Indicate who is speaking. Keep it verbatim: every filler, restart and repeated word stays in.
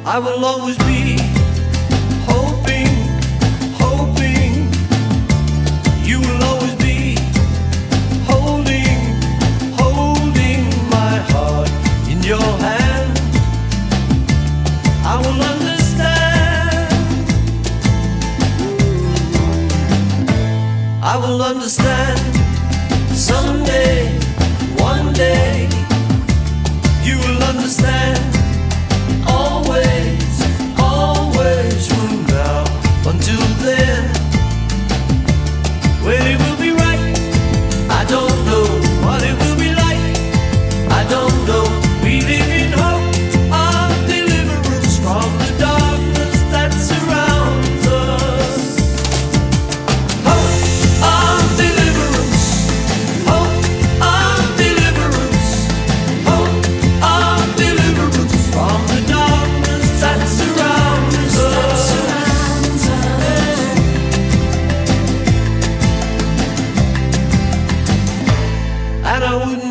Speaker 1: I will always be hoping, hoping. You will always be holding, holding my heart in your hand. I will understand. I will understand someday, one day. You will understand. Always, always from now until then. When it will be right, I don't know. What it will be like, I don't know. We live in hope of deliverance from the darkness that surrounds us. Hope of deliverance, hope of deliverance, hope of deliverance from the darkness that surrounds us. And I wouldn't